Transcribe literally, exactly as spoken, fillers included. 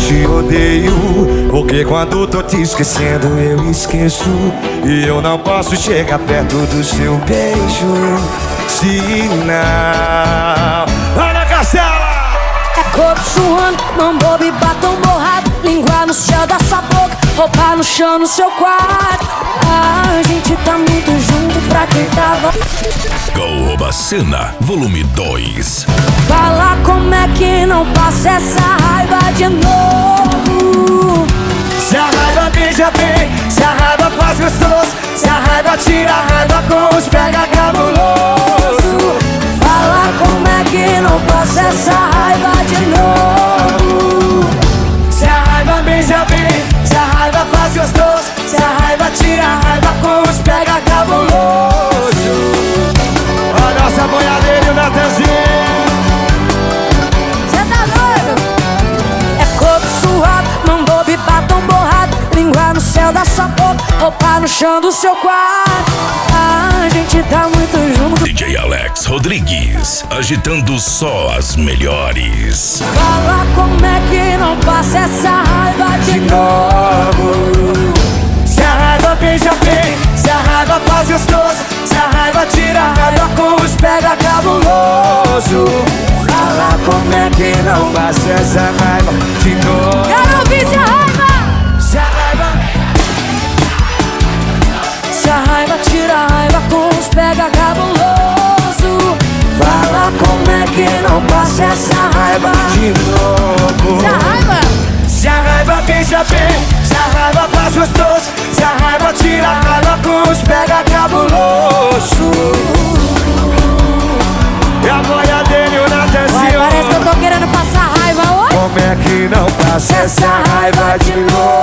te odeio, porque quando tô te esquecendo eu esqueço. E eu não posso chegar perto do seu beijo, se não. Olha, Castela! É corpo suando, mão boba e batom borrado, língua no céu da sua boca, roupa no chão no seu quarto. A gente tá muito junto pra quem tava. Go Robacena, volume dois. Fala como é que não passa essa raiva de novo. Se a raiva beija bem, se a raiva faz gostoso, se a raiva tira a raiva com os pega cabuloso. Fala como é que não passa essa raiva de novo. Se a raiva beija bem, se a raiva faz gostoso, se a raiva tira a raiva com os pega cabuloso. A nossa boiadeira e o Natanzinho. Cê tá doido? É corpo suado, mão boba e batom borrado, língua no céu da sua boca, roupa no chão do seu quarto. A gente tá muito junto. D J Alex Rodrigues, agitando só as melhores. Fala como é que não passa essa raiva de novo. Se a raiva beija bem, se a raiva faz gostoso, se a raiva tira a raiva com os pega cabuloso. Fala como é que não passa essa raiva de novo. Quero ouvir se a raiva. Se a raiva, Se a raiva tira a raiva com os pega cabuloso. fala como é que não passa essa raiva de novo. Se a raiva. Se a raiva beija bem, se a raiva faz gostoso, se a raiva tira a raiva com os pega cabuloso. E a boiadeira e o Vai, Natanzinho. parece que eu tô querendo passar raiva hoje. Como é que não passa essa raiva de novo?